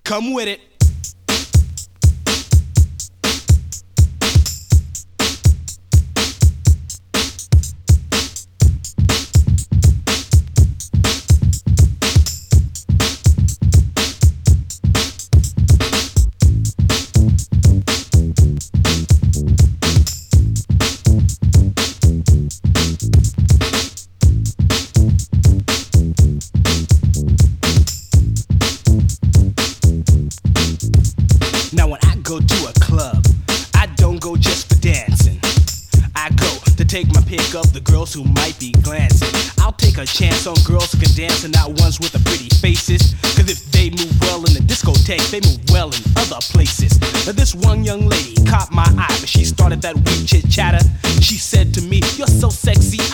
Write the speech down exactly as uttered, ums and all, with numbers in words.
Come with it. Now when I go to a club, I don't go just for dancing. I go to take my pick of the girls who might be glancing. I'll take a chance on girls who can dance and not ones with the pretty faces. Cause if they move well in the discotheque, they move well in other places. Now this one young lady caught my eye, but she started that weird chit chatter. She said to me, "You're so sexy,